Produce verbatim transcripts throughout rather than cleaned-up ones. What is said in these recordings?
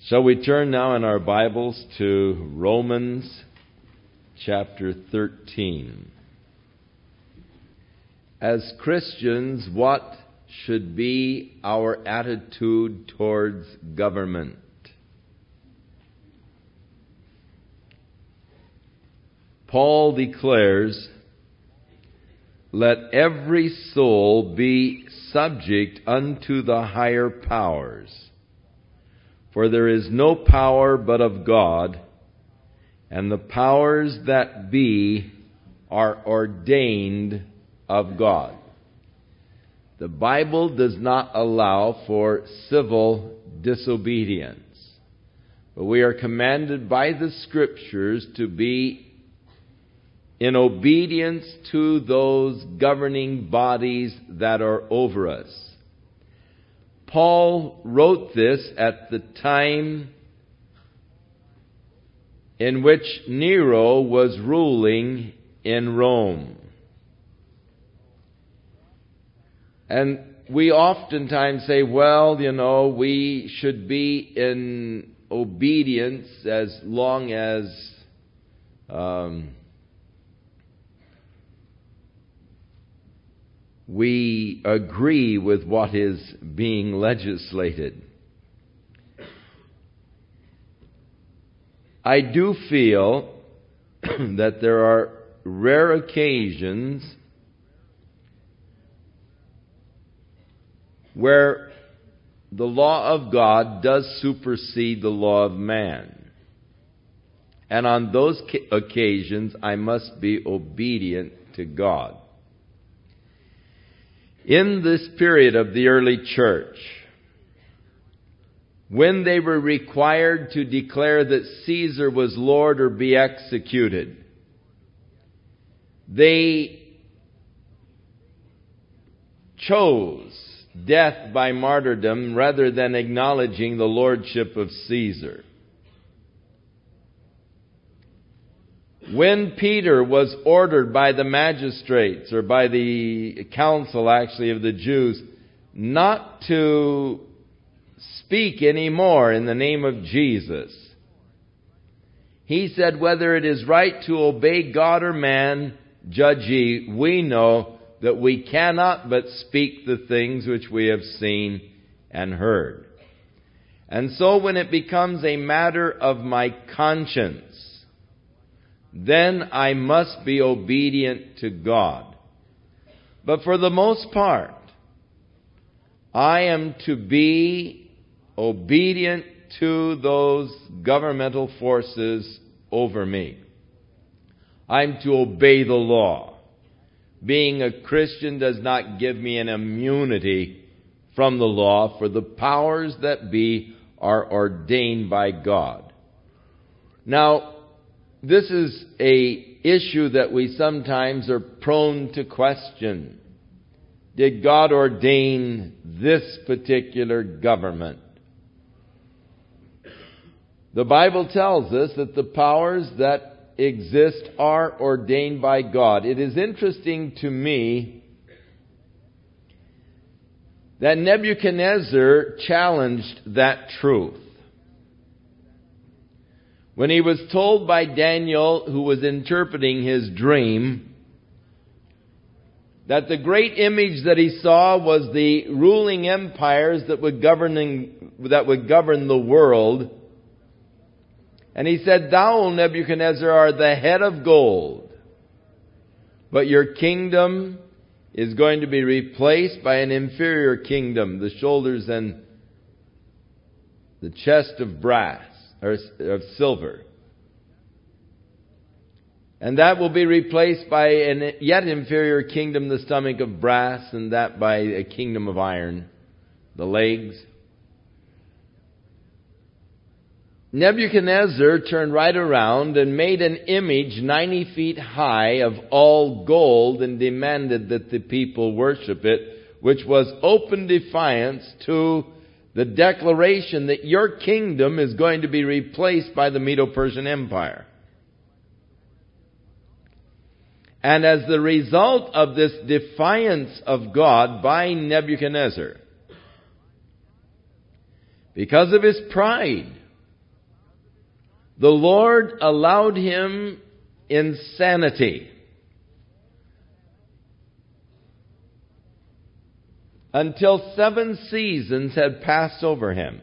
Shall we turn now in our Bibles to Romans chapter thirteen. As Christians, what should be our attitude towards government? Paul declares, "Let every soul be subject unto the higher powers. For there is no power but of God, and the powers that be are ordained of God." The Bible does not allow for civil disobedience, but we are commanded by the Scriptures to be in obedience to those governing bodies that are over us. Paul wrote this at the time in which Nero was ruling in Rome. And we oftentimes say, well, you know, we should be in obedience as long as um, we agree with what is being legislated. I do feel that there are rare occasions where the law of God does supersede the law of man. And on those occasions, I must be obedient to God. In this period of the early church, when they were required to declare that Caesar was Lord or be executed, they chose death by martyrdom rather than acknowledging the lordship of Caesar. When Peter was ordered by the magistrates, or by the council actually of the Jews, not to speak anymore in the name of Jesus, he said, "Whether it is right to obey God or man, judge ye. We know that we cannot but speak the things which we have seen and heard." And so when it becomes a matter of my conscience, then I must be obedient to God. But for the most part, I am to be obedient to those governmental forces over me. I'm to obey the law. Being a Christian does not give me an immunity from the law, for the powers that be are ordained by God. Now, this is a issue that we sometimes are prone to question. Did God ordain this particular government? The Bible tells us that the powers that exist are ordained by God. It is interesting to me that Nebuchadnezzar challenged that truth. When he was told by Daniel, who was interpreting his dream, that the great image that he saw was the ruling empires that would govern, that would govern the world. And he said, "Thou, O Nebuchadnezzar, art the head of gold, but your kingdom is going to be replaced by an inferior kingdom, the shoulders and the chest of brass, or of silver. And that will be replaced by a yet inferior kingdom, the stomach of brass, and that by a kingdom of iron, the legs." Nebuchadnezzar turned right around and made an image ninety feet high of all gold and demanded that the people worship it, which was open defiance to the declaration that your kingdom is going to be replaced by the Medo-Persian Empire. And as the result of this defiance of God by Nebuchadnezzar, because of his pride, the Lord allowed him insanity until seven seasons had passed over him,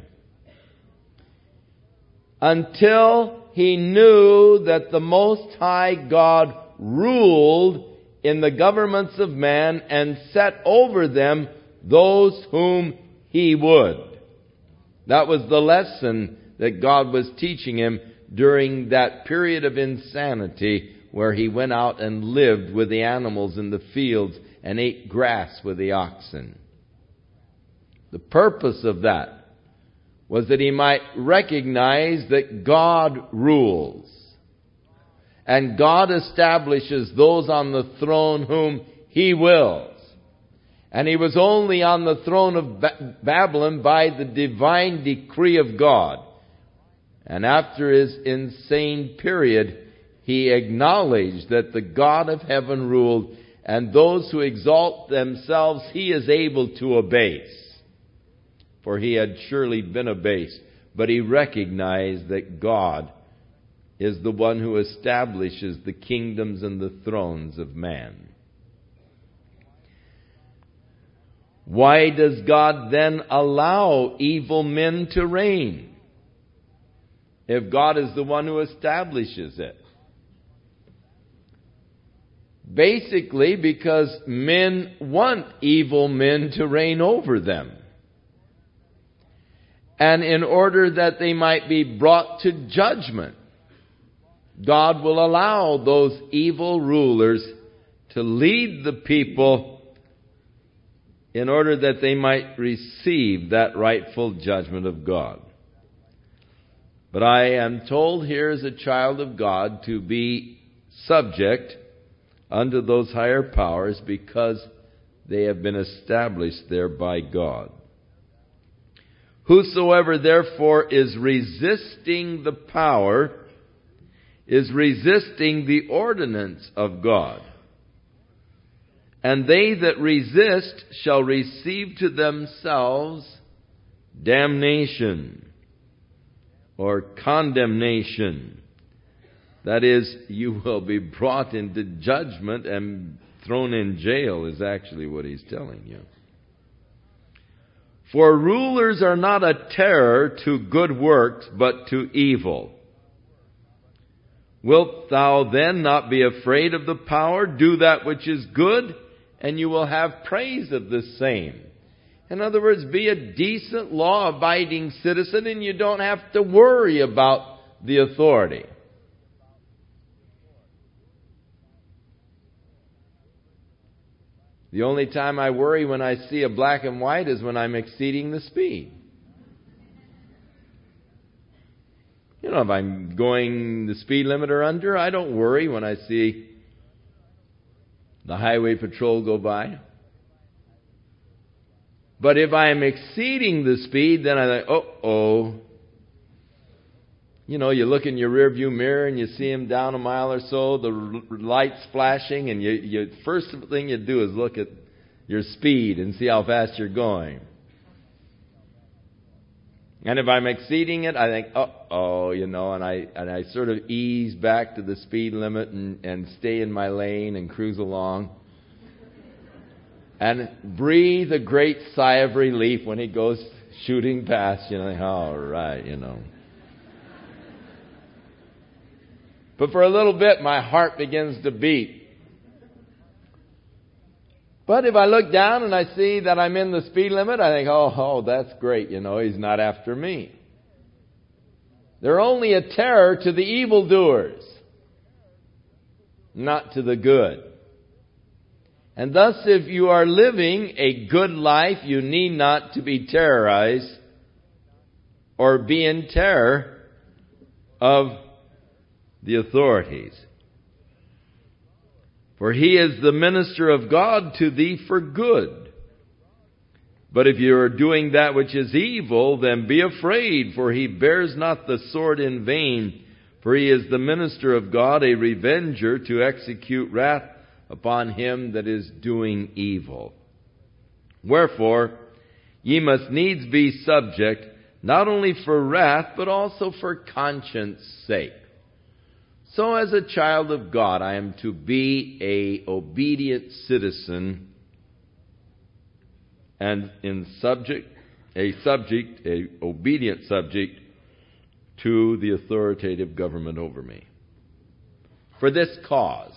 until he knew that the Most High God ruled in the governments of man and set over them those whom he would. That was the lesson that God was teaching him during that period of insanity where he went out and lived with the animals in the fields and ate grass with the oxen. The purpose of that was that he might recognize that God rules. And God establishes those on the throne whom He wills. And he was only on the throne of ba- Babylon by the divine decree of God. And after his insane period, he acknowledged that the God of heaven ruled, and those who exalt themselves He is able to abase. For he had surely been abased, but he recognized that God is the one who establishes the kingdoms and the thrones of man. Why does God then allow evil men to reign, if God is the one who establishes it? Basically, because men want evil men to reign over them. And in order that they might be brought to judgment, God will allow those evil rulers to lead the people in order that they might receive that rightful judgment of God. But I am told here as a child of God to be subject unto those higher powers because they have been established there by God. Whosoever therefore is resisting the power is resisting the ordinance of God. And they that resist shall receive to themselves damnation or condemnation. That is, you will be brought into judgment and thrown in jail is actually what he's telling you. For rulers are not a terror to good works, but to evil. Wilt thou then not be afraid of the power? Do that which is good, and you will have praise of the same. In other words, be a decent, law-abiding citizen, and you don't have to worry about the authority. The only time I worry when I see a black and white is when I'm exceeding the speed. You know, if I'm going the speed limit or under, I don't worry when I see the highway patrol go by. But if I am exceeding the speed, then I think, uh-oh. You know, you look in your rearview mirror and you see him down a mile or so, the r- lights flashing, and you, you first thing you do is look at your speed and see how fast you're going. And if I'm exceeding it, I think, uh-oh, you know, and I and I sort of ease back to the speed limit and, and stay in my lane and cruise along. And breathe a great sigh of relief when he goes shooting past, you know, all right, you know. But for a little bit, my heart begins to beat. But if I look down and I see that I'm in the speed limit, I think, oh, oh, that's great. You know, he's not after me. They're only a terror to the evildoers, not to the good. And thus, if you are living a good life, you need not to be terrorized or be in terror of the authorities. For he is the minister of God to thee for good. But if you are doing that which is evil, then be afraid, for he bears not the sword in vain. For he is the minister of God, a revenger to execute wrath upon him that is doing evil. Wherefore, ye must needs be subject, not only for wrath, but also for conscience sake. So as a child of God, I am to be a obedient citizen and in subject, a subject, a obedient subject to the authoritative government over me. For this cause,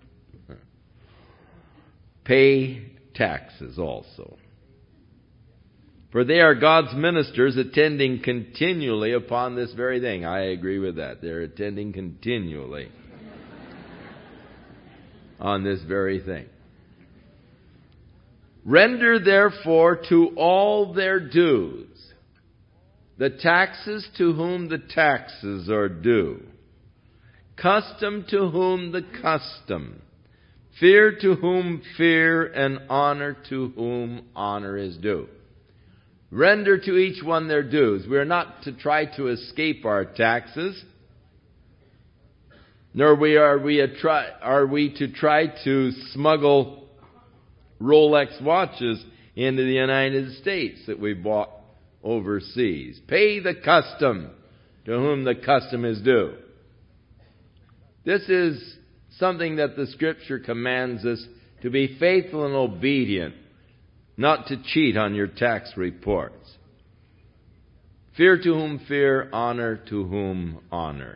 pay taxes also. For they are God's ministers attending continually upon this very thing. I agree with that. They're attending continually on this very thing. Render therefore to all their dues, the taxes to whom the taxes are due, custom to whom the custom, fear to whom fear, and honor to whom honor is due. Render to each one their dues. We are not to try to escape our taxes, nor we are we a try, are we to try to smuggle Rolex watches into the United States that we bought overseas. Pay the custom to whom the custom is due. This is something that the Scripture commands us to be faithful and obedient, not to cheat on your tax reports. Fear to whom fear, honor to whom honor.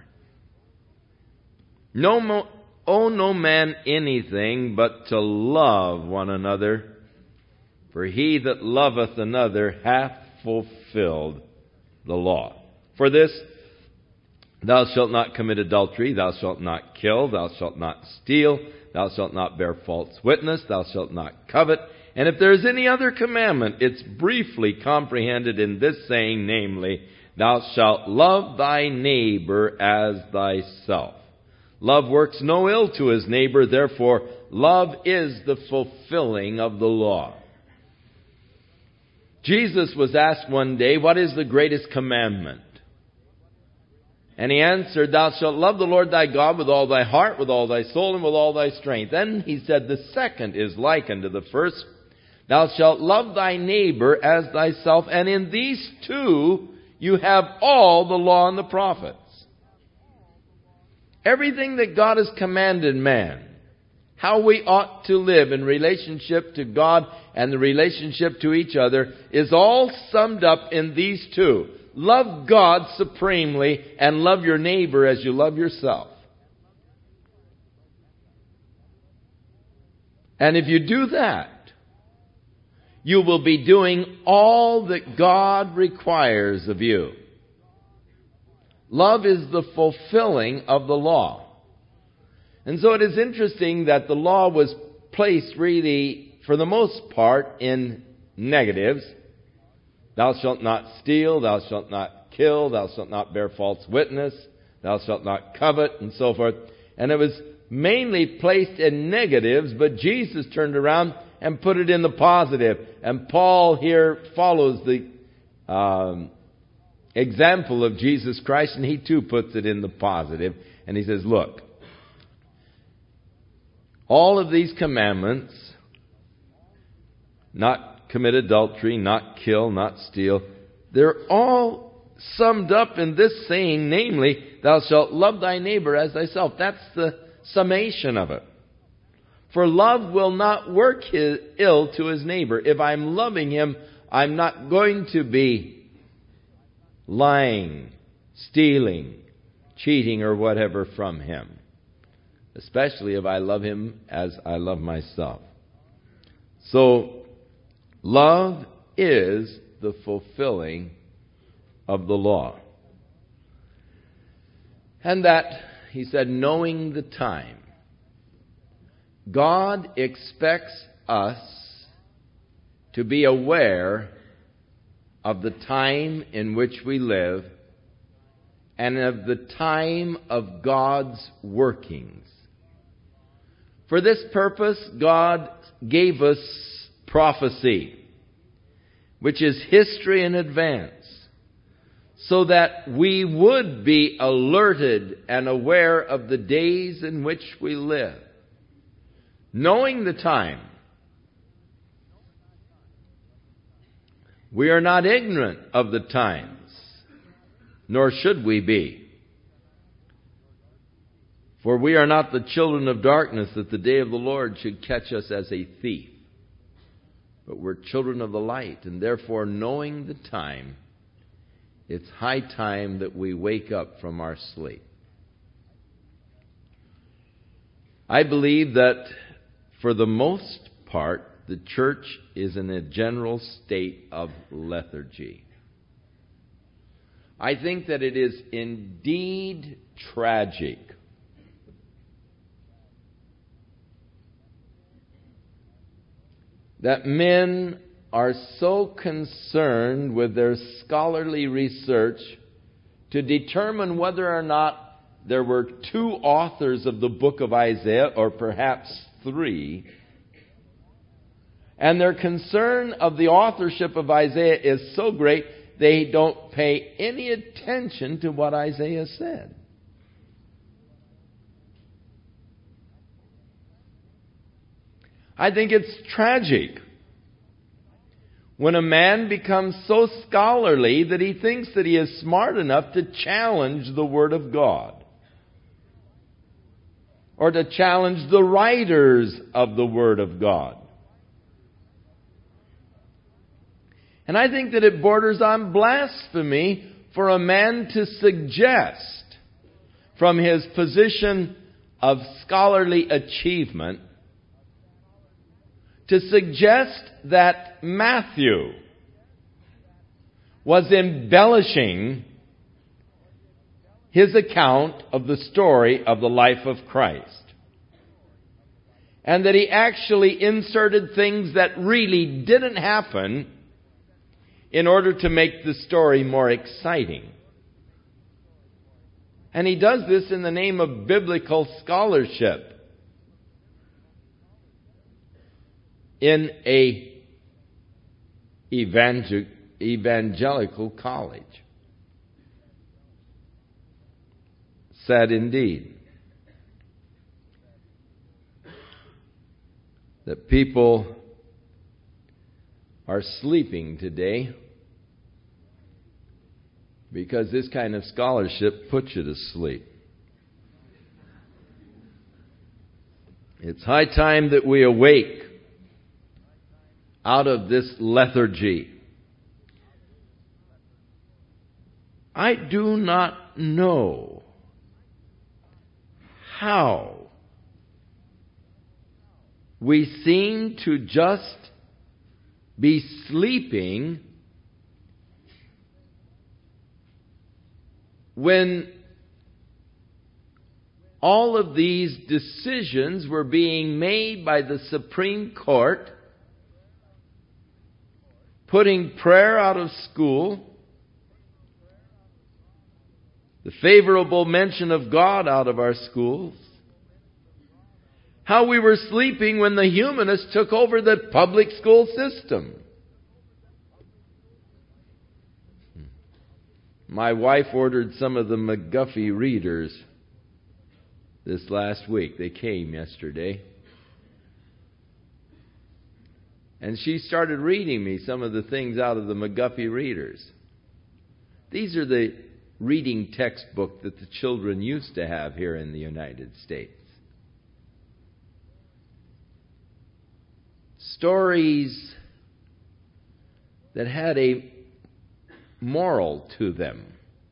No mo- owe no man anything but to love one another, for he that loveth another hath fulfilled the law. For this, thou shalt not commit adultery, thou shalt not kill, thou shalt not steal, thou shalt not bear false witness, thou shalt not covet. And if there is any other commandment, it's briefly comprehended in this saying, namely, thou shalt love thy neighbor as thyself. Love works no ill to his neighbor, therefore love is the fulfilling of the law. Jesus was asked one day, what is the greatest commandment? And he answered, thou shalt love the Lord thy God with all thy heart, with all thy soul, and with all thy strength. Then he said, the second is like unto the first. Thou shalt love thy neighbor as thyself. And in these two you have all the law and the prophets. Everything that God has commanded man, how we ought to live in relationship to God and the relationship to each other, is all summed up in these two. Love God supremely and love your neighbor as you love yourself. And if you do that, you will be doing all that God requires of you. Love is the fulfilling of the law. And so it is interesting that the law was placed really, for the most part, in negatives. Thou shalt not steal, thou shalt not kill, thou shalt not bear false witness, thou shalt not covet, and so forth. And it was mainly placed in negatives, but Jesus turned around and put it in the positive. And Paul here follows the um, example of Jesus Christ, and he too puts it in the positive. And he says, look, all of these commandments, not commit adultery, not kill, not steal, they're all summed up in this saying, namely, thou shalt love thy neighbor as thyself. That's the summation of it. For love will not work his, ill to his neighbor. If I'm loving him, I'm not going to be lying, stealing, cheating, or whatever from him. Especially if I love him as I love myself. So, love is the fulfilling of the law. And that, he said, knowing the time. God expects us to be aware of the time in which we live and of the time of God's workings. For this purpose, God gave us prophecy, which is history in advance, so that we would be alerted and aware of the days in which we live. Knowing the time, we are not ignorant of the times. nor should we be. For we are not the children of darkness, that the day of the Lord should catch us as a thief. But we're children of the light, and therefore, knowing the time, it's high time that we wake up from our sleep. I believe that for the most part, the church is in a general state of lethargy. I think that it is indeed tragic that men are so concerned with their scholarly research to determine whether or not there were two authors of the book of Isaiah, or perhaps three. And their concern of the authorship of Isaiah is so great, they don't pay any attention to what Isaiah said. I think it's tragic when a man becomes so scholarly that he thinks that he is smart enough to challenge the Word of God, or to challenge the writers of the Word of God. And I think that it borders on blasphemy for a man to suggest, from his position of scholarly achievement, to suggest that Matthew was embellishing his account of the story of the life of Christ, and that he actually inserted things that really didn't happen in order to make the story more exciting. And he does this in the name of biblical scholarship in a evangel- evangelical college. Sad indeed that people are sleeping today because this kind of scholarship puts you to sleep. It's high time that we awake out of this lethargy. I do not know how we seem to just be sleeping when all of these decisions were being made by the Supreme Court, putting prayer out of school, the favorable mention of God out of our schools. How we were sleeping when the humanists took over the public school system. My wife ordered some of the McGuffey readers this last week. They came yesterday. And she started reading me some of the things out of the McGuffey readers. These are the reading textbook that the children used to have here in the United States. Stories that had a moral to them.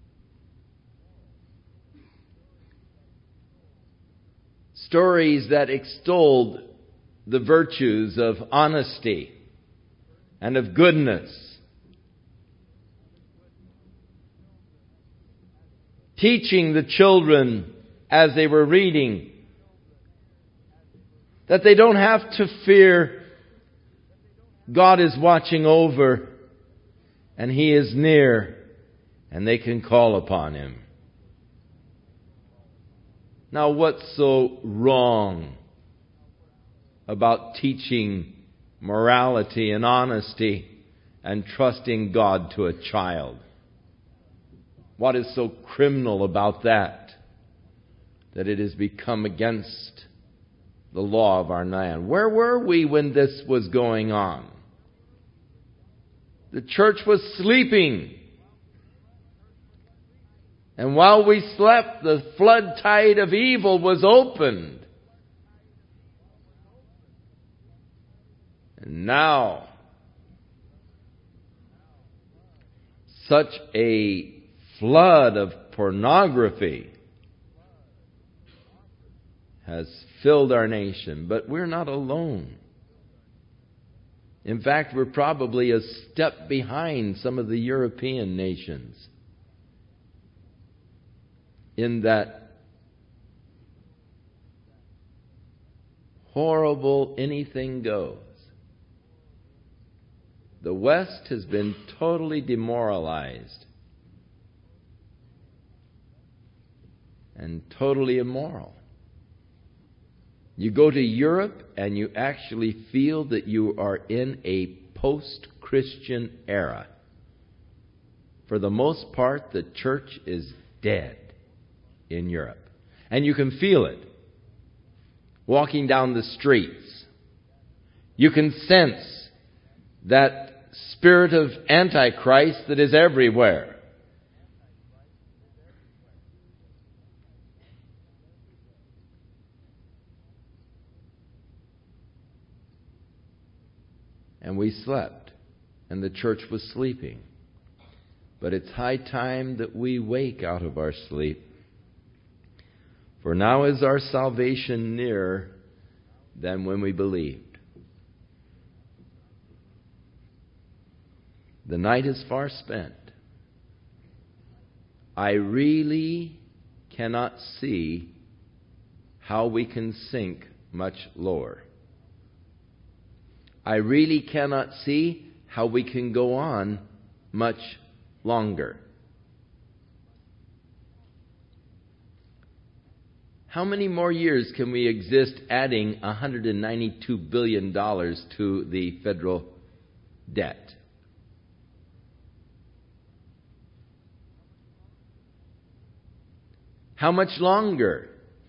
Stories that extolled the virtues of honesty and of goodness. Teaching the children as they were reading that they don't have to fear. God is watching over, and He is near, and they can call upon Him. Now, what's so wrong about teaching morality and honesty and trusting God to a child? What is so criminal about that, that it has become against the law of our land? Where were we when this was going on? The church was sleeping. And while we slept, the flood tide of evil was opened. And now, such a flood of pornography has filled our nation. But we're not alone. In fact, we're probably a step behind some of the European nations in that horrible anything goes. The West has been totally demoralized and totally immoral. You go to Europe and you actually feel that you are in a post-Christian era. For the most part, the church is dead in Europe. And you can feel it walking down the streets. You can sense that spirit of Antichrist that is everywhere. And we slept, and the church was sleeping. But it's high time that we wake out of our sleep. For now is our salvation nearer than when we believed. The night is far spent. I really cannot see how we can sink much lower. I really cannot see how we can go on much longer. How many more years can we exist adding one hundred ninety-two billion dollars to the federal debt? How much longer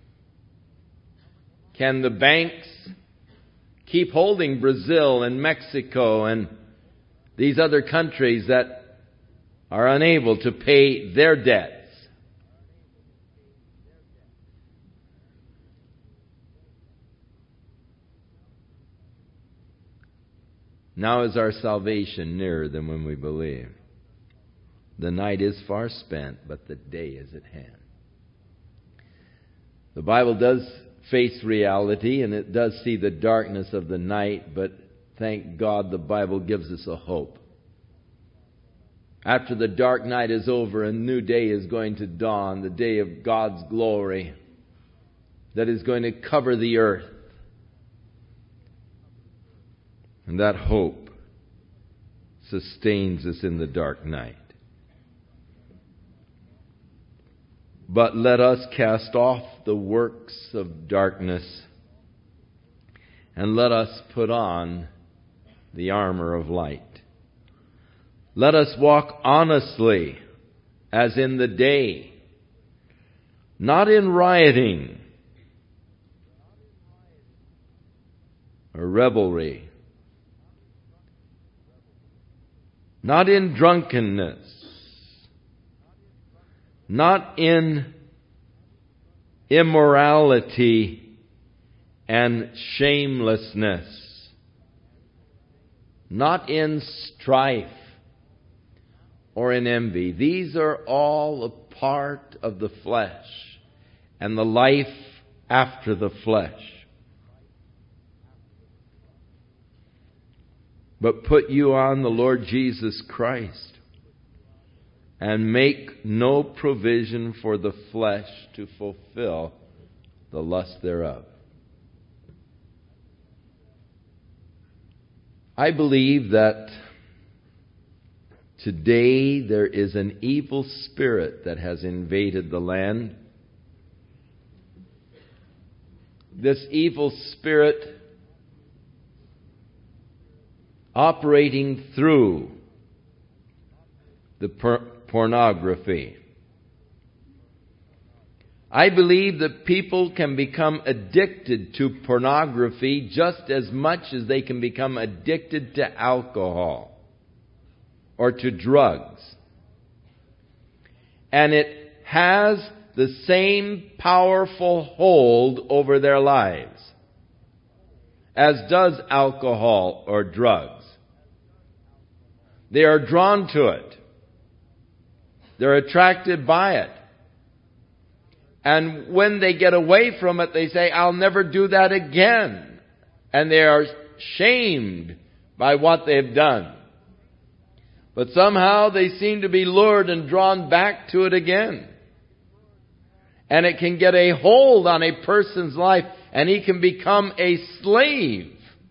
can the banks keep holding Brazil and Mexico and these other countries that are unable to pay their debts? Now is our salvation nearer than when we believe. The night is far spent, but the day is at hand. The Bible does face reality, and it does see the darkness of the night, but thank God the Bible gives us a hope. After the dark night is over, a new day is going to dawn, the day of God's glory that is going to cover the earth. And that hope sustains us in the dark night. But let us cast off the works of darkness, and let us put on the armor of light. Let us walk honestly as in the day, not in rioting or revelry, not in drunkenness, not in immorality and shamelessness, not in strife or in envy. These are all a part of the flesh and the life after the flesh. But put you on the Lord Jesus Christ, and make no provision for the flesh to fulfill the lust thereof. I believe that today there is an evil spirit that has invaded the land. This evil spirit operating through the per- pornography. I believe that people can become addicted to pornography just as much as they can become addicted to alcohol or to drugs. And it has the same powerful hold over their lives as does alcohol or drugs. They are drawn to it. They're attracted by it. And when they get away from it, they say, I'll never do that again. And they are shamed by what they've done. But somehow they seem to be lured and drawn back to it again. And it can get a hold on a person's life, and he can become a slave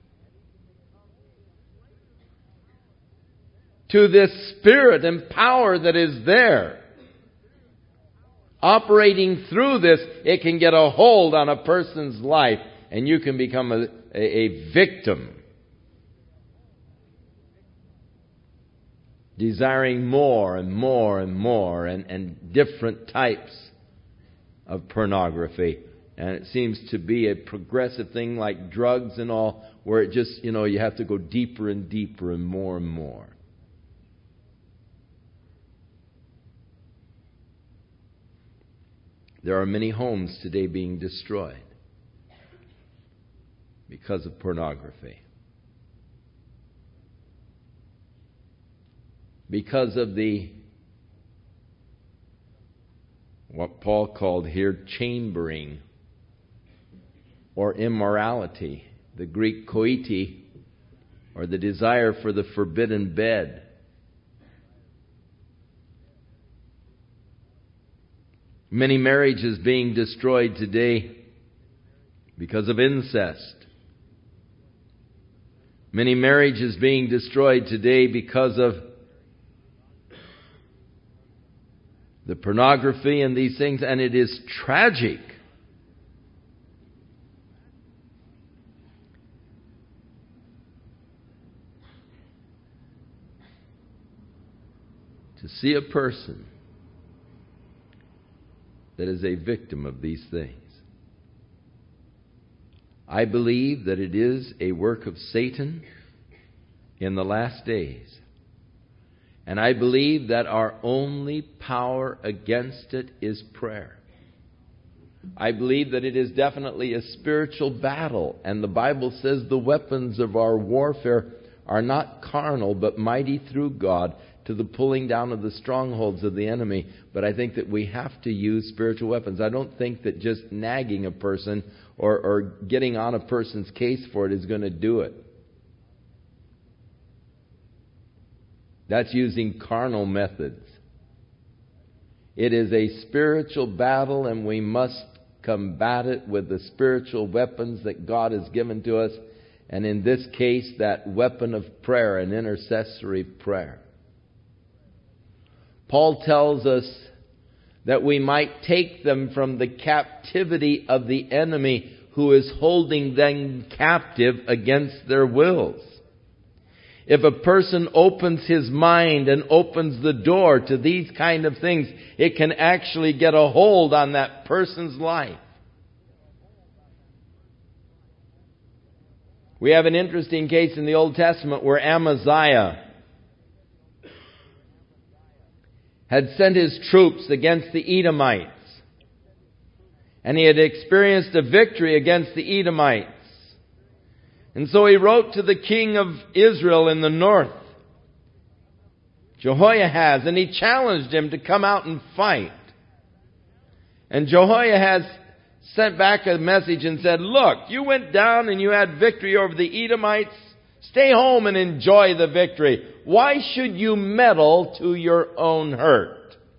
to this spirit and power that is there. Operating through this, it can get a hold on a person's life, and you can become a, a, a victim. Desiring more and more and more and, and different types of pornography. And it seems to be a progressive thing like drugs and all, where it just, you know, you have to go deeper and deeper and more and more. There are many homes today being destroyed because of pornography. Because of the, what Paul called here, chambering or immorality, the Greek koiti, or the desire for the forbidden bed. Many marriages being destroyed today because of incest. Many marriages being destroyed today because of the pornography and these things, and it is tragic. To see a person that is a victim of these things. I believe that it is a work of Satan in the last days. And I believe that our only power against it is prayer. I believe that it is definitely a spiritual battle. And the Bible says the weapons of our warfare are not carnal, but mighty through God to the pulling down of the strongholds of the enemy. But I think that we have to use spiritual weapons. I don't think that just nagging a person or, or getting on a person's case for it is going to do it. That's using carnal methods. It is a spiritual battle, and we must combat it with the spiritual weapons that God has given to us. And in this case, that weapon of prayer, an intercessory prayer. Paul tells us that we might take them from the captivity of the enemy who is holding them captive against their wills. If a person opens his mind and opens the door to these kind of things, it can actually get a hold on that person's life. We have an interesting case in the Old Testament where Amaziah had sent his troops against the Edomites. And he had experienced a victory against the Edomites. And so he wrote to the king of Israel in the north, Jehoahaz, and he challenged him to come out and fight. And Jehoahaz sent back a message and said, look, you went down and you had victory over the Edomites. Stay home and enjoy the victory. Why should you meddle to your own hurt?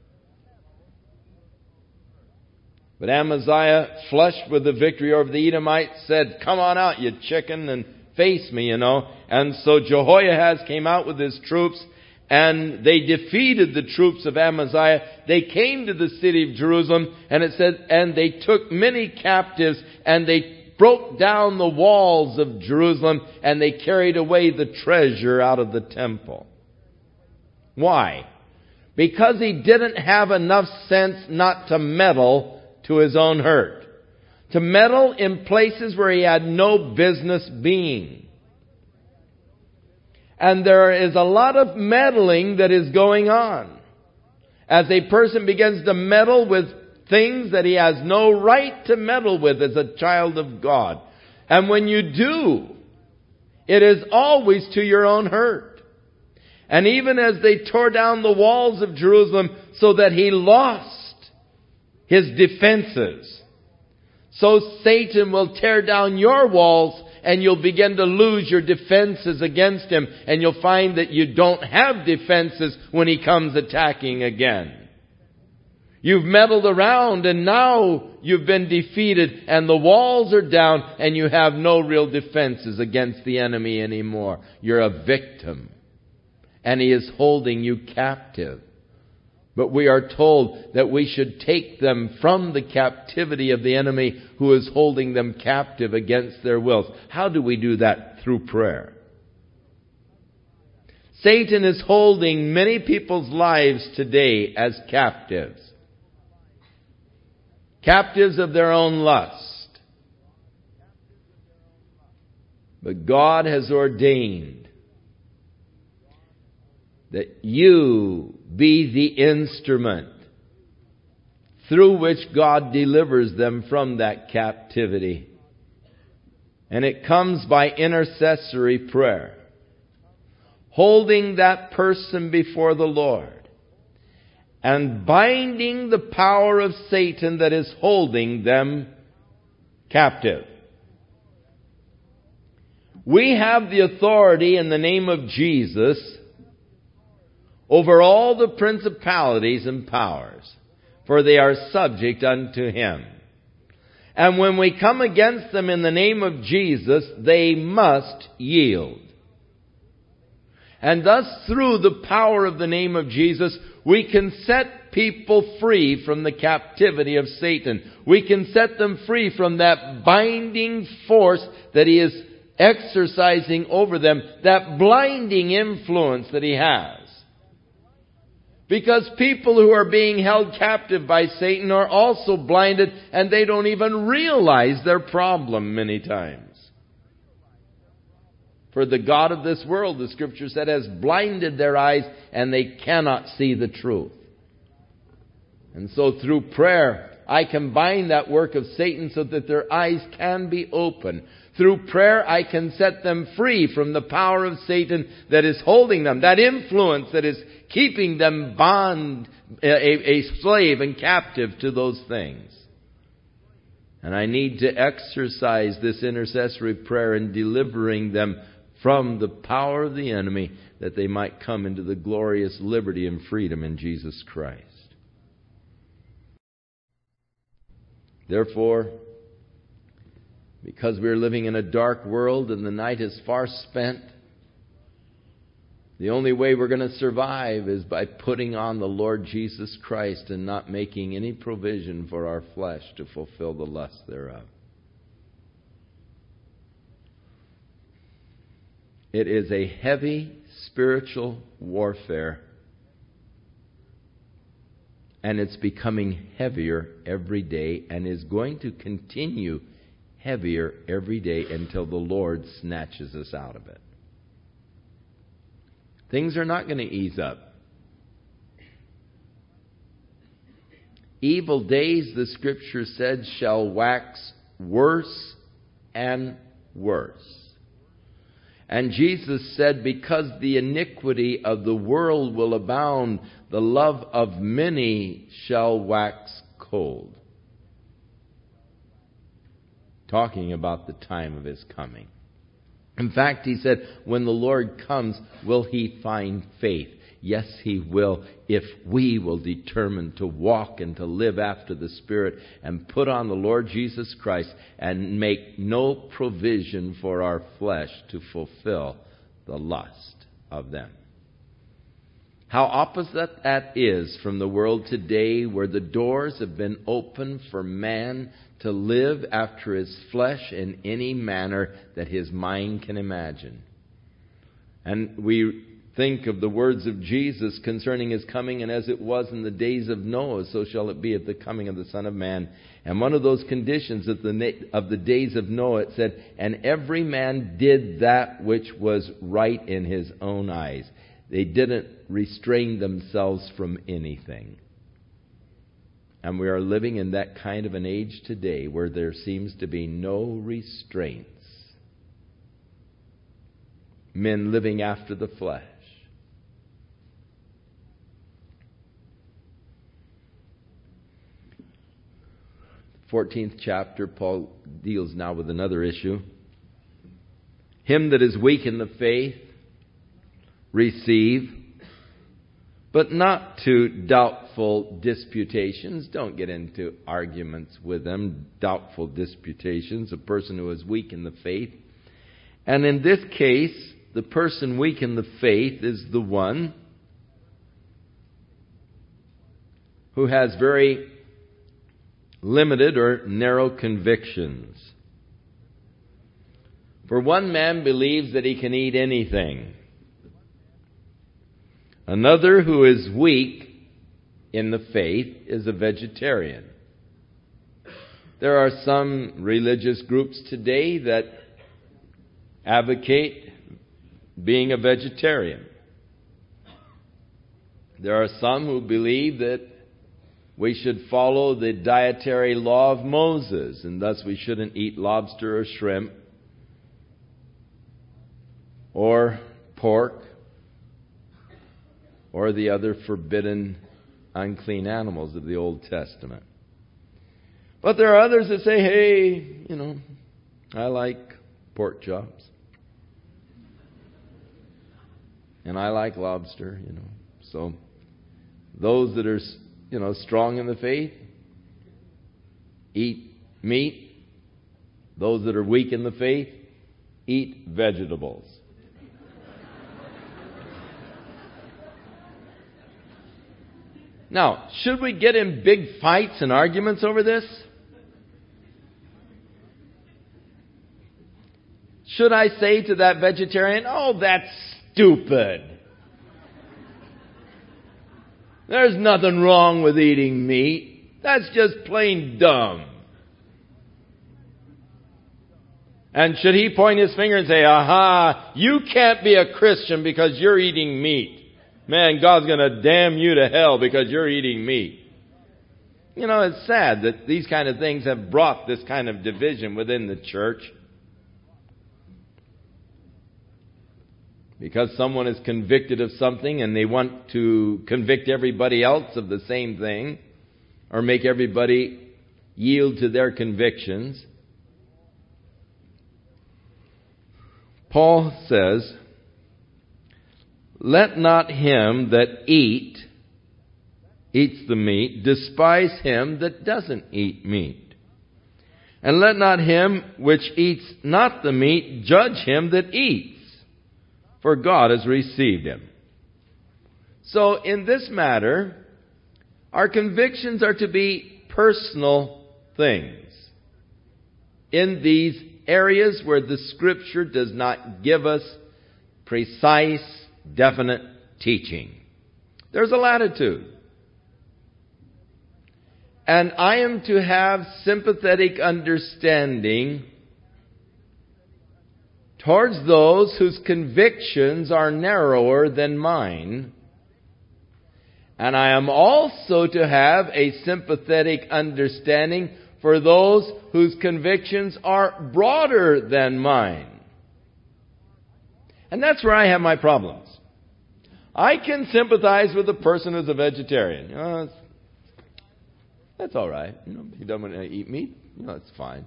But Amaziah, flushed with the victory over the Edomites, said, come on out, you chicken, and face me, you know. And so Jehoahaz came out with his troops, and they defeated the troops of Amaziah. They came to the city of Jerusalem, and it said, and they took many captives, and they broke down the walls of Jerusalem, and they carried away the treasure out of the temple. Why? Because he didn't have enough sense not to meddle to his own hurt. To meddle in places where he had no business being. And there is a lot of meddling that is going on. As a person begins to meddle with things that he has no right to meddle with as a child of God. And when you do, it is always to your own hurt. And even as they tore down the walls of Jerusalem so that he lost his defenses, so Satan will tear down your walls and you'll begin to lose your defenses against him. And you'll find that you don't have defenses when he comes attacking again. You've meddled around and now you've been defeated and the walls are down and you have no real defenses against the enemy anymore. You're a victim and he is holding you captive. But we are told that we should take them from the captivity of the enemy who is holding them captive against their wills. How do we do that? Through prayer. Satan is holding many people's lives today as captives. Captives of their own lust. But God has ordained that you be the instrument through which God delivers them from that captivity. And it comes by intercessory prayer. Holding that person before the Lord. And binding the power of Satan that is holding them captive. We have the authority in the name of Jesus over all the principalities and powers, for they are subject unto him. And when we come against them in the name of Jesus, they must yield. And thus, through the power of the name of Jesus, we can set people free from the captivity of Satan. We can set them free from that binding force that he is exercising over them, that blinding influence that he has. Because people who are being held captive by Satan are also blinded and they don't even realize their problem many times. For the God of this world, the Scripture said, has blinded their eyes and they cannot see the truth. And so through prayer, I can bind that work of Satan so that their eyes can be open. Through prayer, I can set them free from the power of Satan that is holding them, that influence that is keeping them bond, a, a slave and captive to those things. And I need to exercise this intercessory prayer in delivering them from the power of the enemy, that they might come into the glorious liberty and freedom in Jesus Christ. Therefore, because we're living in a dark world and the night is far spent, the only way we're going to survive is by putting on the Lord Jesus Christ and not making any provision for our flesh to fulfill the lust thereof. It is a heavy spiritual warfare, and it's becoming heavier every day and is going to continue heavier every day until the Lord snatches us out of it. Things are not going to ease up. Evil days, the Scripture said, shall wax worse and worse. And Jesus said, because the iniquity of the world will abound, the love of many shall wax cold. Talking about the time of his coming. In fact, he said, when the Lord comes, will he find faith? Yes, he will, if we will determine to walk and to live after the Spirit and put on the Lord Jesus Christ and make no provision for our flesh to fulfill the lust of them. How opposite that is from the world today, where the doors have been opened for man to live after his flesh in any manner that his mind can imagine. And we think of the words of Jesus concerning his coming, and as it was in the days of Noah, so shall it be at the coming of the Son of Man. And one of those conditions of the, of the days of Noah, it said, and every man did that which was right in his own eyes. They didn't restrain themselves from anything. And we are living in that kind of an age today where there seems to be no restraints. Men living after the flesh. fourteenth chapter, Paul deals now with another issue. Him that is weak in the faith, receive, but not to doubtful disputations. Don't get into arguments with them, doubtful disputations, a person who is weak in the faith. And in this case, the person weak in the faith is the one who has very limited or narrow convictions. For one man believes that he can eat anything. Another who is weak in the faith is a vegetarian. There are some religious groups today that advocate being a vegetarian. There are some who believe that we should follow the dietary law of Moses, and thus we shouldn't eat lobster or shrimp or pork or the other forbidden unclean animals of the Old Testament. But there are others that say, hey, you know, I like pork chops. And I like lobster, you know. So those that are, you know, strong in the faith, eat meat. Those that are weak in the faith, eat vegetables. Now, should we get in big fights and arguments over this? Should I say to that vegetarian, oh, that's stupid. There's nothing wrong with eating meat. That's just plain dumb. And should he point his finger and say, aha, you can't be a Christian because you're eating meat. Man, God's going to damn you to hell because you're eating meat. You know, it's sad that these kind of things have brought this kind of division within the church. Because someone is convicted of something and they want to convict everybody else of the same thing, or make everybody yield to their convictions. Paul says, let not him that eat, eats the meat, despise him that doesn't eat meat. And let not him which eats not the meat judge him that eats, for God has received him. So in this matter, our convictions are to be personal things in these areas where the Scripture does not give us precise, definite teaching. There's a latitude. And I am to have sympathetic understanding towards those whose convictions are narrower than mine. And I am also to have a sympathetic understanding for those whose convictions are broader than mine. And that's where I have my problems. I can sympathize with a person who's a vegetarian. You know, that's, that's all right. You know, he doesn't want to eat meat. You know, it's fine.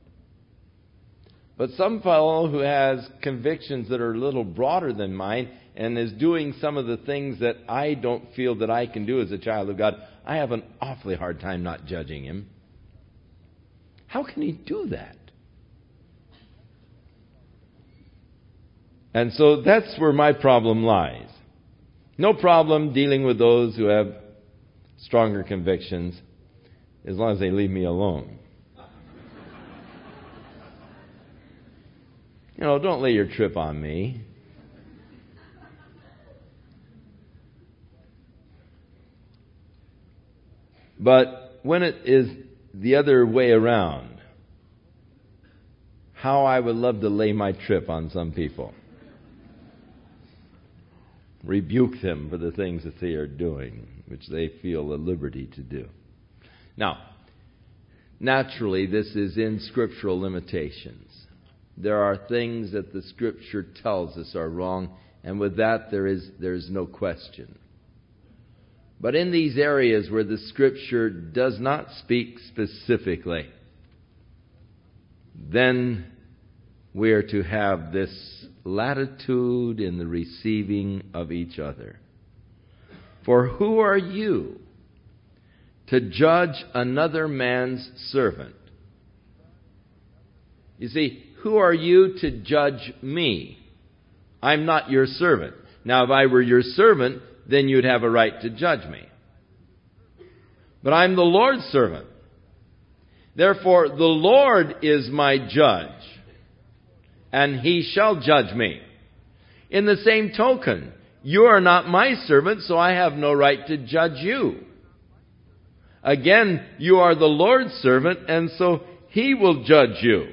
But some fellow who has convictions that are a little broader than mine and is doing some of the things that I don't feel that I can do as a child of God, I have an awfully hard time not judging him. How can he do that? And so that's where my problem lies. No problem dealing with those who have stronger convictions, as long as they leave me alone. You know, don't lay your trip on me. But when it is the other way around, how I would love to lay my trip on some people. rebuke them for the things that they are doing, which they feel a liberty to do. Now, naturally, this is in scriptural limitations. There are things that the Scripture tells us are wrong, and with that there is there is no question. But in these areas where the Scripture does not speak specifically, then we are to have this latitude in the receiving of each other. For who are you to judge another man's servant? You see, who are you to judge me? I'm not your servant. Now, if I were your servant, then you'd have a right to judge me. But I'm the Lord's servant. Therefore, the Lord is my judge, and He shall judge me. In the same token, you are not my servant, so I have no right to judge you. Again, you are the Lord's servant, and so He will judge you.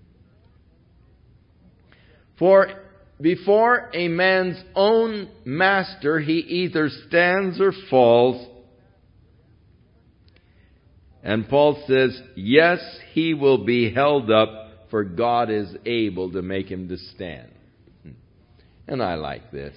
For before a man's own master, he either stands or falls. And Paul says, yes, he will be held up, for God is able to make him to stand. And I like this.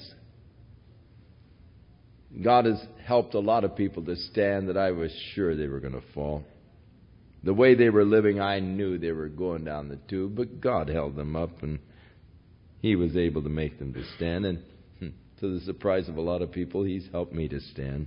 God has helped a lot of people to stand that I was sure they were going to fall. The way they were living, I knew they were going down the tube, but God held them up, and He was able to make them to stand. And to the surprise of a lot of people, He's helped me to stand.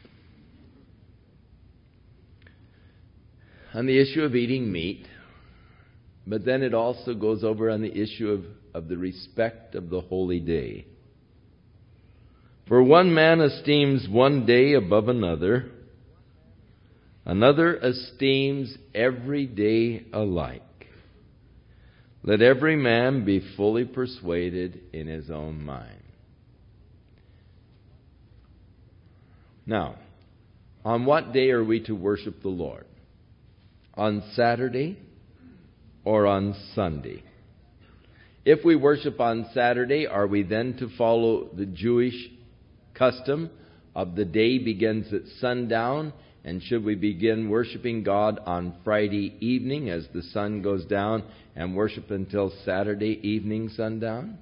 On the issue of eating meat, but then it also goes over on the issue of, of the respect of the holy day. For one man esteems one day above another, another esteems every day alike. Let every man be fully persuaded in his own mind. Now, on what day are we to worship the Lord? On Saturday or on Sunday? If we worship on Saturday, are we then to follow the Jewish custom of the day begins at sundown? And should we begin worshiping God on Friday evening as the sun goes down and worship until Saturday evening sundown?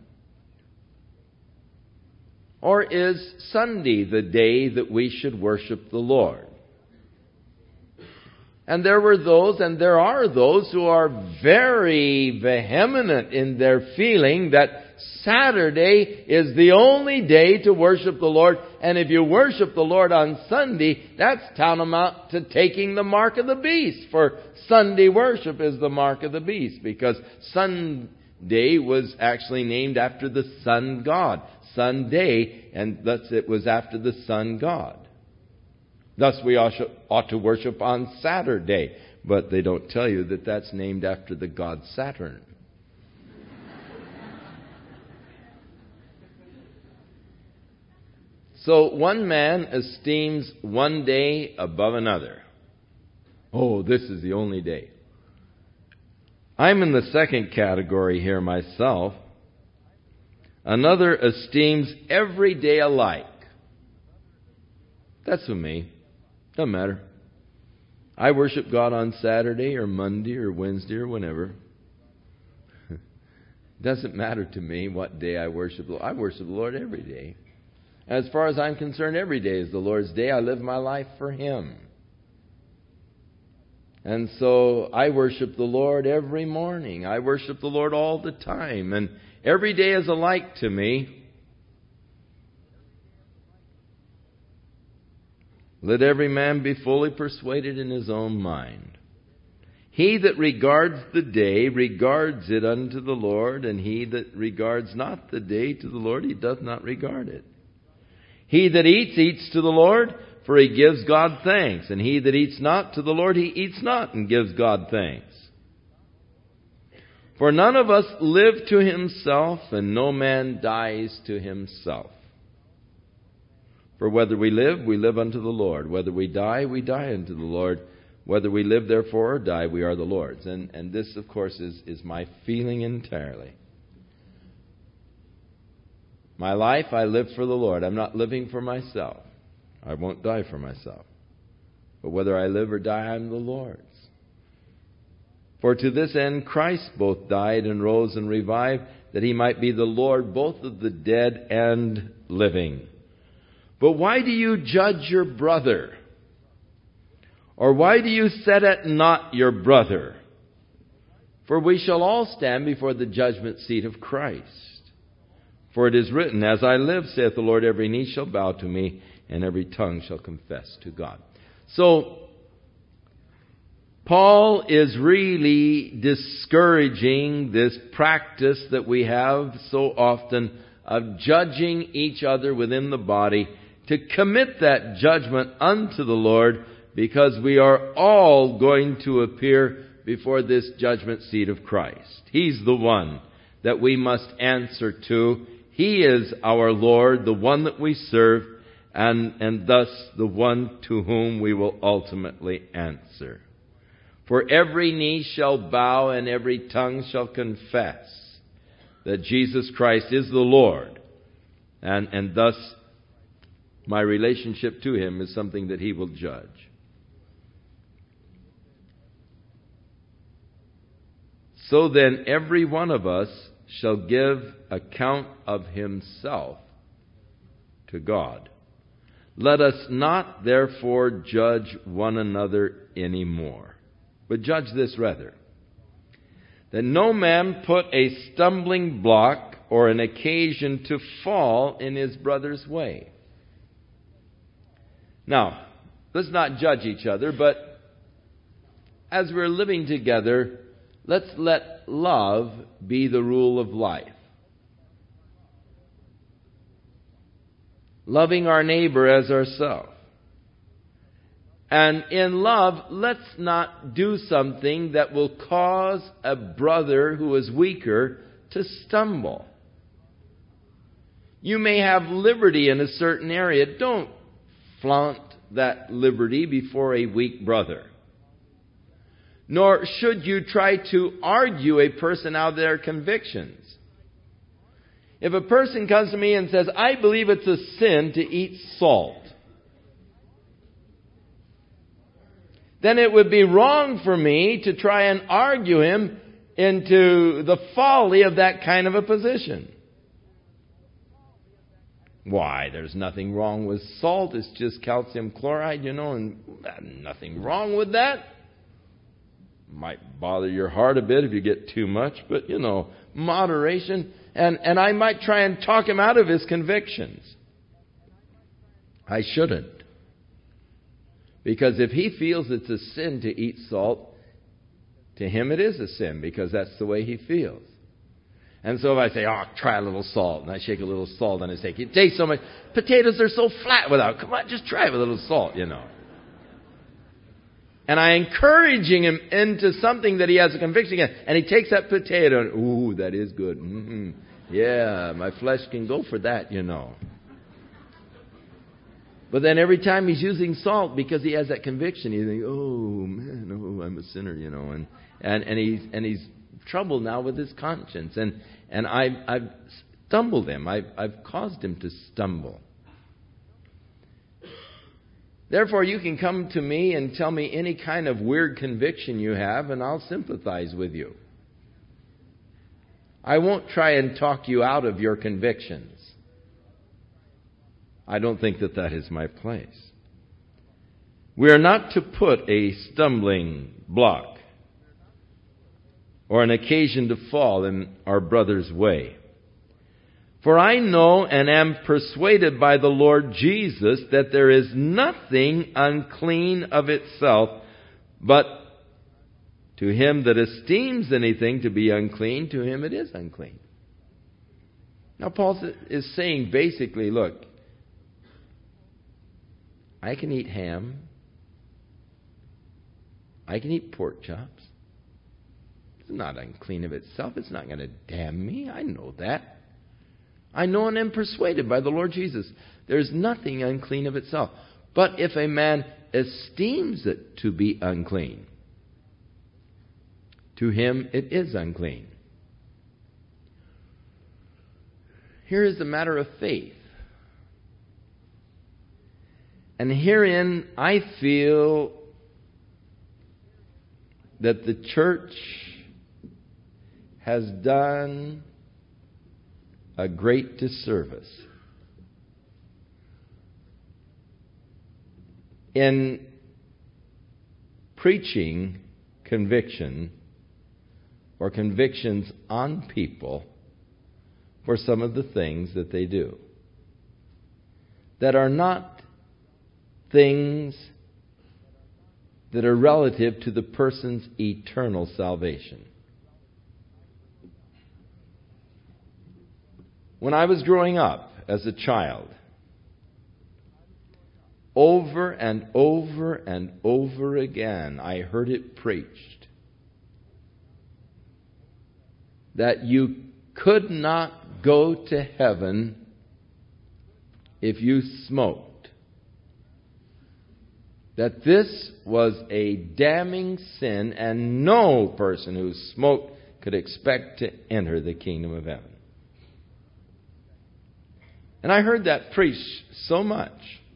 Or is Sunday the day that we should worship the Lord? And there were those, and there are those, who are very vehement in their feeling that Saturday is the only day to worship the Lord, and if you worship the Lord on Sunday, that's tantamount to taking the mark of the beast, for Sunday worship is the mark of the beast, because Sunday was actually named after the sun god. Sunday, and thus it was after the sun god. Thus we ought to worship on Saturday, but they don't tell you that that's named after the god Saturn. So one man esteems one day above another. Oh, this is the only day. I'm in the second category here myself. Another esteems every day alike. That's for me. Doesn't matter. I worship God on Saturday or Monday or Wednesday or whenever. Doesn't matter to me what day I worship the Lord. I worship the Lord every day. As far as I'm concerned, every day is the Lord's day. I live my life for Him. And so I worship the Lord every morning. I worship the Lord all the time. And every day is alike to me. Let every man be fully persuaded in his own mind. He that regards the day regards it unto the Lord, and he that regards not the day to the Lord, he doth not regard it. He that eats, eats to the Lord, for he gives God thanks. And he that eats not to the Lord, he eats not and gives God thanks. For none of us live to himself, and no man dies to himself. For whether we live, we live unto the Lord. Whether we die, we die unto the Lord. Whether we live, therefore, or die, we are the Lord's. And, and this, of course, is, is my feeling entirely. My life I live for the Lord. I'm not living for myself. I won't die for myself. But whether I live or die, I'm the Lord's. For to this end Christ both died and rose and revived, that he might be the Lord both of the dead and living. But why do you judge your brother? Or why do you set at naught your brother? For we shall all stand before the judgment seat of Christ. For it is written, As I live, saith the Lord, every knee shall bow to me, and every tongue shall confess to God. So, Paul is really discouraging this practice that we have so often of judging each other within the body, to commit that judgment unto the Lord, because we are all going to appear before this judgment seat of Christ. He's the one that we must answer to. He is our Lord, the one that we serve, and, and thus the one to whom we will ultimately answer. For every knee shall bow and every tongue shall confess that Jesus Christ is the Lord. And, and thus my relationship to Him is something that He will judge. So then every one of us shall give account of himself to God. Let us not therefore judge one another any more, but judge this rather, that no man put a stumbling block or an occasion to fall in his brother's way. Now, let's not judge each other, but as we're living together, let's let love be the rule of life. Loving our neighbor as ourselves. And in love, let's not do something that will cause a brother who is weaker to stumble. You may have liberty in a certain area. Don't flaunt that liberty before a weak brother. Nor should you try to argue a person out of their convictions. If a person comes to me and says, I believe it's a sin to eat salt, then it would be wrong for me to try and argue him into the folly of that kind of a position. Why, there's nothing wrong with salt. It's just calcium chloride, you know, and nothing wrong with that. Might bother your heart a bit if you get too much, but, you know, moderation. And, and I might try and talk him out of his convictions. I shouldn't. Because if he feels it's a sin to eat salt, to him it is a sin, because that's the way he feels. And so if I say, oh, try a little salt, and I shake a little salt on his steak, it tastes so much. Potatoes are so flat without, come on, just try it with a little salt, you know. And I encouraging him into something that he has a conviction against. And he takes that potato and, ooh, that is good. Mm-hmm. Yeah, my flesh can go for that, you know. But then every time he's using salt, because he has that conviction, he thinks, oh, man, oh, I'm a sinner, you know. And and, and he's and he's troubled now with his conscience. And, and I've, I've stumbled him. I've, I've caused him to stumble. Therefore, you can come to me and tell me any kind of weird conviction you have, and I'll sympathize with you. I won't try and talk you out of your convictions. I don't think that that is my place. We are not to put a stumbling block or an occasion to fall in our brother's way. For I know and am persuaded by the Lord Jesus that there is nothing unclean of itself, but to him that esteems anything to be unclean, to him it is unclean. Now Paul is saying basically, look, I can eat ham. I can eat pork chops. It's not unclean of itself. It's not going to damn me. I know that. I know and am persuaded by the Lord Jesus. There's nothing unclean of itself. But if a man esteems it to be unclean, to him it is unclean. here is a matter of faith. And herein I feel that the church has done a great disservice in preaching conviction or convictions on people for some of the things that they do that are not things that are relative to the person's eternal salvation. When I was growing up as a child, over and over and over again, I heard it preached that you could not go to heaven if you smoked. That this was a damning sin, and no person who smoked could expect to enter the kingdom of heaven. And I heard that preached so much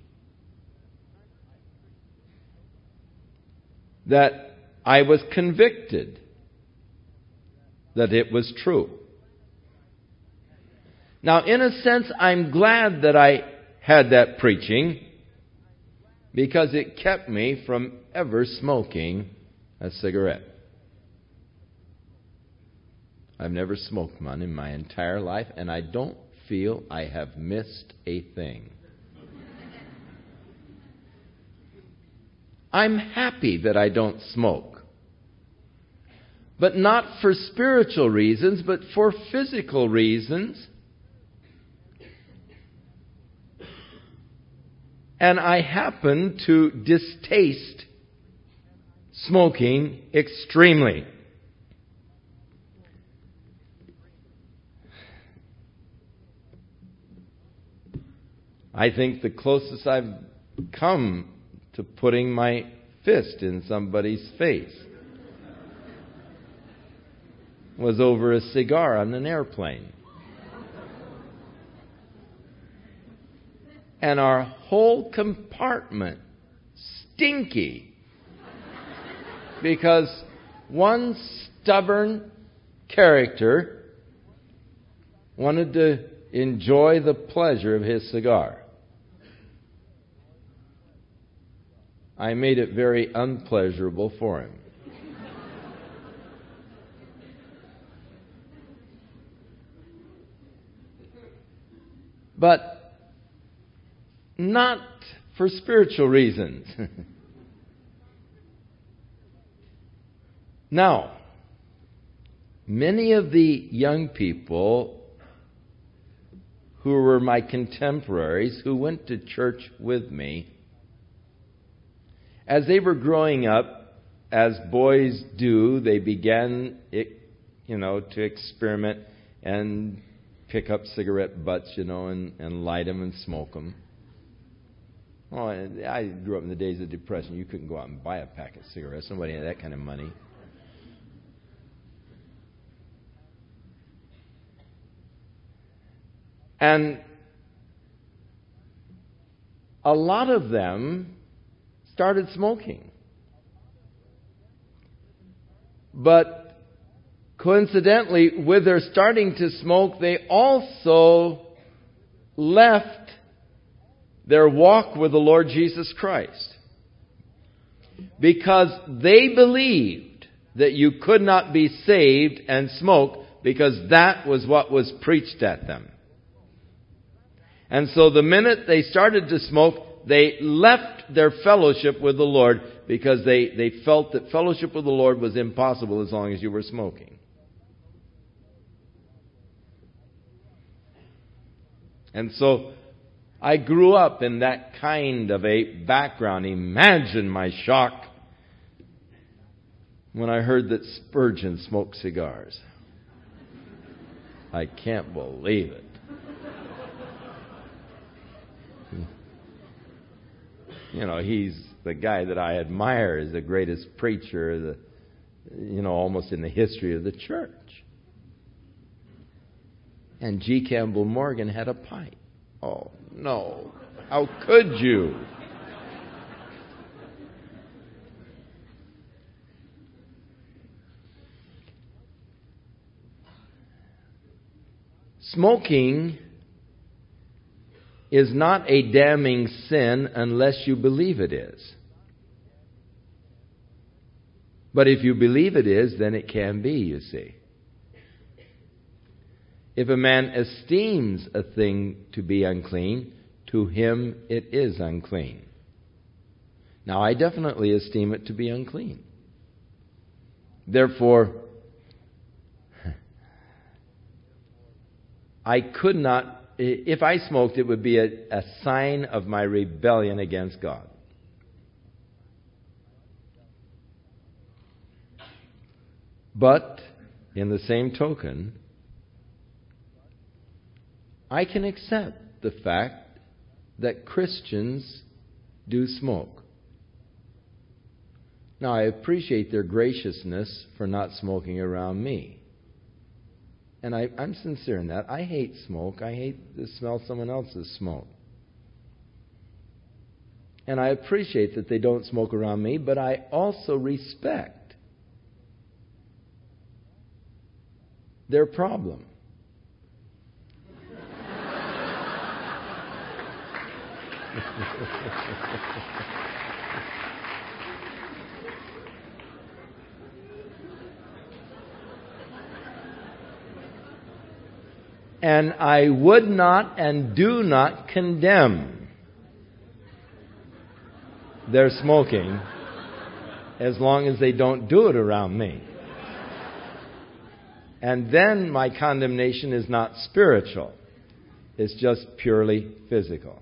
that I was convicted that it was true. Now, in a sense, I'm glad that I had that preaching, because it kept me from ever smoking a cigarette. I've never smoked one in my entire life, and I don't feel I have missed a thing. I'm happy that I don't smoke. But not for spiritual reasons, but for physical reasons. And I happen to distaste smoking extremely. I think the closest I've come to putting my fist in somebody's face was over a cigar on an airplane. And our whole compartment stinky because one stubborn character wanted to enjoy the pleasure of his cigar. I made it very unpleasurable for him. But not for spiritual reasons. Now, many of the young people who were my contemporaries, who went to church with me, as they were growing up, as boys do, they began, you know, to experiment and pick up cigarette butts, you know, and, and light them and smoke them. Oh, I grew up in the days of Depression. You couldn't go out and buy a pack of cigarettes. Nobody had that kind of money. And a lot of them started smoking. But coincidentally, with their starting to smoke, they also left their walk with the Lord Jesus Christ. Because they believed that you could not be saved and smoke, because that was what was preached at them. And so the minute they started to smoke, they left their fellowship with the Lord, because they, they felt that fellowship with the Lord was impossible as long as you were smoking. And so I grew up in that kind of a background. Imagine my shock when I heard that Spurgeon smoked cigars. I can't believe it. You know, he's the guy that I admire as the greatest preacher, the, you know, almost in the history of the church. And G. Campbell Morgan had a pipe. Oh, no. How could you? Smoking is not a damning sin unless you believe it is. But if you believe it is, then it can be, you see. If a man esteems a thing to be unclean, to him it is unclean. Now, I definitely esteem it to be unclean. Therefore, I could not, if I smoked, it would be a, a sign of my rebellion against God. But, in the same token, I can accept the fact that Christians do smoke. Now, I appreciate their graciousness for not smoking around me. And I, I'm sincere in that. I hate smoke. I hate to smell someone else's smoke. And I appreciate that they don't smoke around me, but I also respect their problem. And I would not and do not condemn their smoking as long as they don't do it around me. And then my condemnation is not spiritual. It's just purely physical.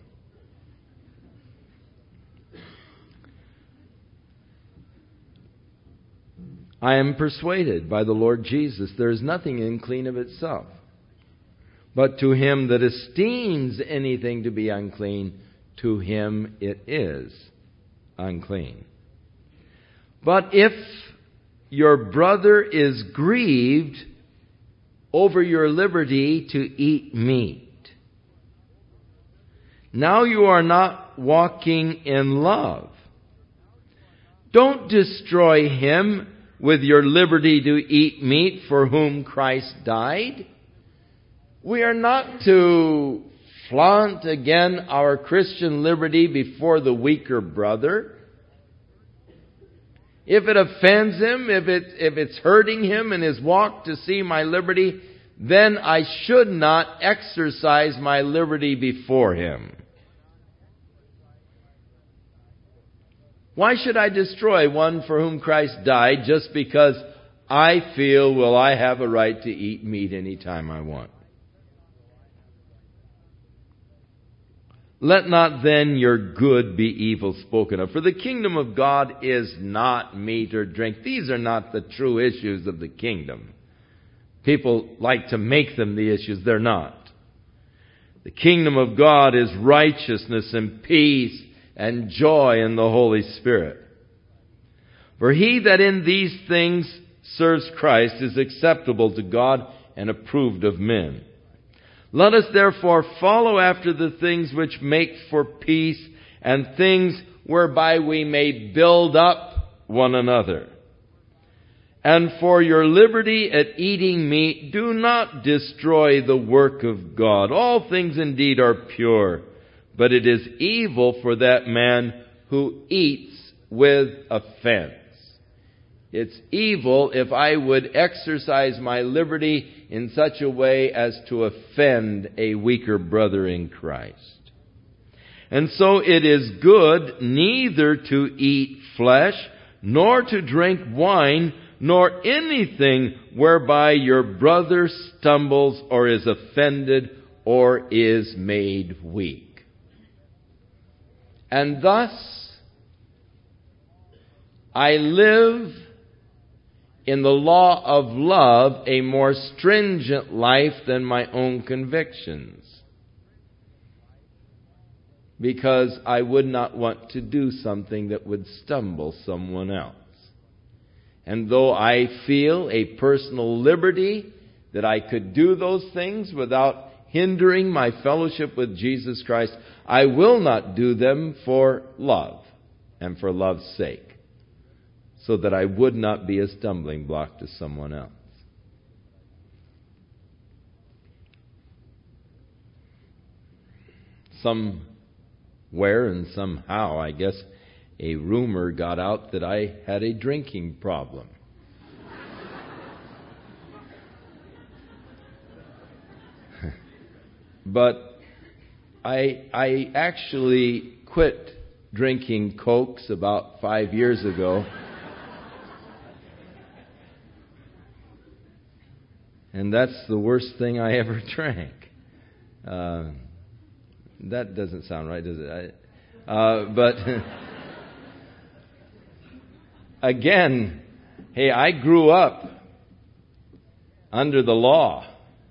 I am persuaded by the Lord Jesus there is nothing unclean of itself. But to him that esteems anything to be unclean, to him it is unclean. But if your brother is grieved over your liberty to eat meat, now you are not walking in love. Don't destroy him with your liberty to eat meat for whom Christ died. We are not to flaunt again our Christian liberty before the weaker brother. If it offends him, if it, if it's hurting him in his walk to see my liberty, then I should not exercise my liberty before him. Why should I destroy one for whom Christ died just because I feel, well, I have a right to eat meat anytime I want? Let not then your good be evil spoken of. For the kingdom of God is not meat or drink. These are not the true issues of the kingdom. People like to make them the issues. They're not. The kingdom of God is righteousness and peace and joy in the Holy Spirit. For he that in these things serves Christ is acceptable to God and approved of men. Let us therefore follow after the things which make for peace and things whereby we may build up one another. And for your liberty at eating meat, do not destroy the work of God. All things indeed are pure, but it is evil for that man who eats with offense. It's evil if I would exercise my liberty in such a way as to offend a weaker brother in Christ. And so it is good neither to eat flesh, nor to drink wine, nor anything whereby your brother stumbles or is offended or is made weak. And thus I live in the law of love a more stringent life than my own convictions, because I would not want to do something that would stumble someone else. And though I feel a personal liberty that I could do those things without hindering my fellowship with Jesus Christ, I will not do them for love and for love's sake, so that I would not be a stumbling block to someone else. Somewhere and somehow, I guess, a rumor got out that I had a drinking problem. But I I actually quit drinking Cokes about five years ago. And that's the worst thing I ever drank. Uh, that doesn't sound right, does it? I, uh, but again, hey, I grew up under the law.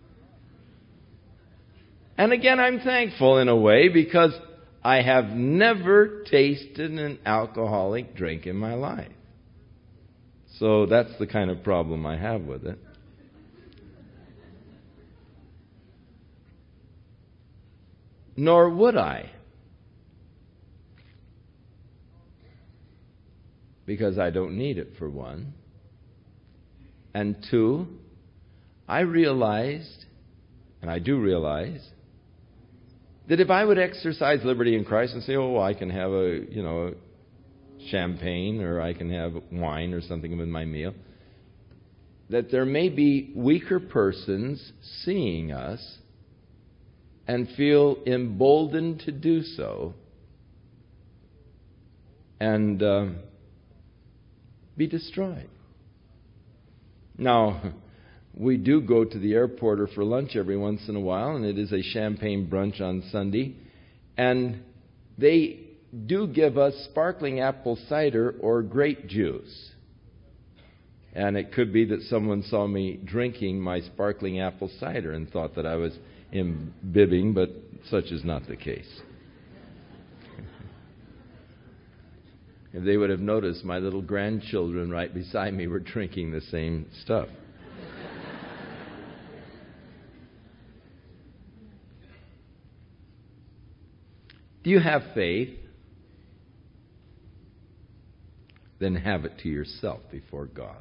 And again, I'm thankful in a way because I have never tasted an alcoholic drink in my life. So that's the kind of problem I have with it. Nor would I. Because I don't need it, for one. And two, I realized, and I do realize, that if I would exercise liberty in Christ and say, oh, well, I can have a, you know, champagne or I can have wine or something with my meal, that there may be weaker persons seeing us and feel emboldened to do so and uh, be destroyed. Now, we do go to the airport or for lunch every once in a while, and it is a champagne brunch on Sunday. And they do give us sparkling apple cider or grape juice. And it could be that someone saw me drinking my sparkling apple cider and thought that I was imbibing, but such is not the case. If they would have noticed, my little grandchildren right beside me were drinking the same stuff. Do you have faith? Then have it to yourself before God.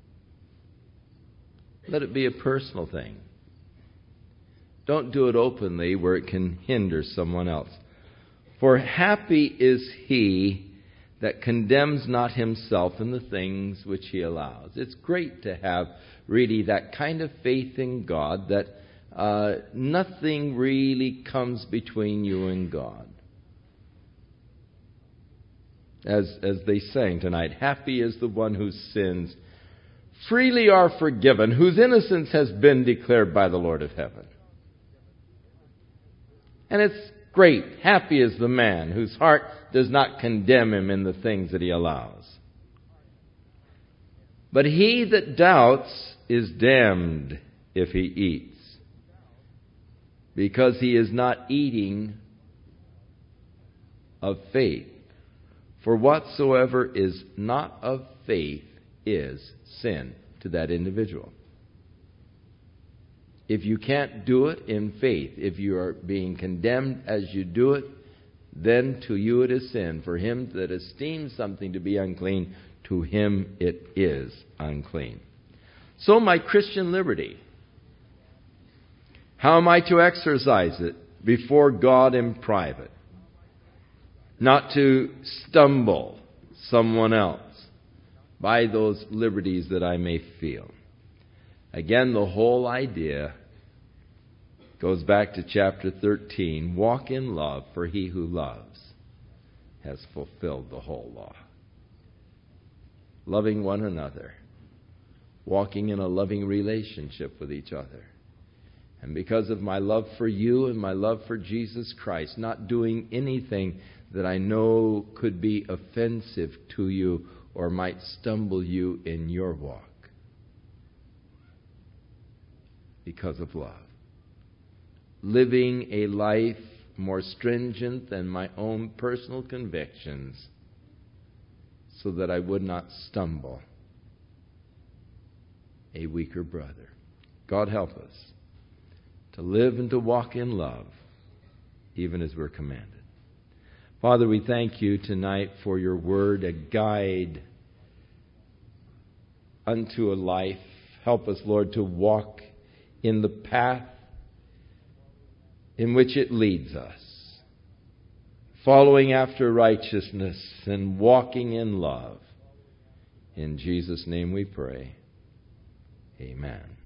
Let it be a personal thing. Don't do it openly where it can hinder someone else. For happy is he that condemns not himself in the things which he allows. It's great to have really that kind of faith in God that uh, nothing really comes between you and God. As, as they sang tonight, happy is the one whose sins freely are forgiven, whose innocence has been declared by the Lord of heaven. And it's great. Happy is the man whose heart does not condemn him in the things that he allows. But he that doubts is damned if he eats, because he is not eating of faith. For whatsoever is not of faith is sin to that individual. If you can't do it in faith, if you are being condemned as you do it, then to you it is sin. For him that esteems something to be unclean, to him it is unclean. So my Christian liberty, how am I to exercise it before God in private? Not to stumble someone else by those liberties that I may feel. Again, the whole idea goes back to chapter thirteen. Walk in love, for he who loves has fulfilled the whole law. Loving one another. Walking in a loving relationship with each other. And because of my love for you and my love for Jesus Christ, not doing anything that I know could be offensive to you or might stumble you in your walk. Because of love. Living a life more stringent than my own personal convictions, so that I would not stumble a weaker brother. God help us to live and to walk in love, even as we're commanded. Father, we thank you tonight for your word, a guide unto a life. Help us, Lord, to walk in the path in which it leads us, following after righteousness and walking in love. In Jesus' name we pray. Amen.